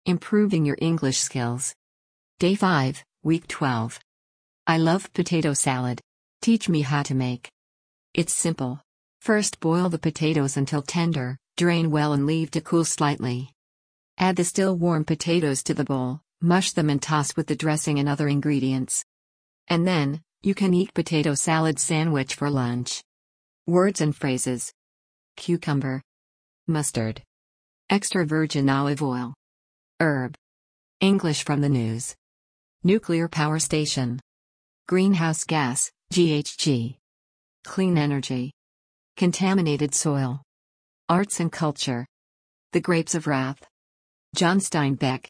Improving your English skills. Day 5, Week 12. I love potato salad. Teach me how to make. It's simple. First, boil the potatoes until tender, drain well and leave to cool slightly. Add the still warm potatoes to the bowl, mush them and toss with the dressing and other ingredients. And then, you can eat potato salad sandwich for lunch. Words and phrases. Cucumber. Mustard. Extra virgin olive oil. Herb. English from the news. Nuclear power station. Greenhouse gas, GHG. Clean energy. Contaminated soil. Arts and culture. The Grapes of Wrath. John Steinbeck.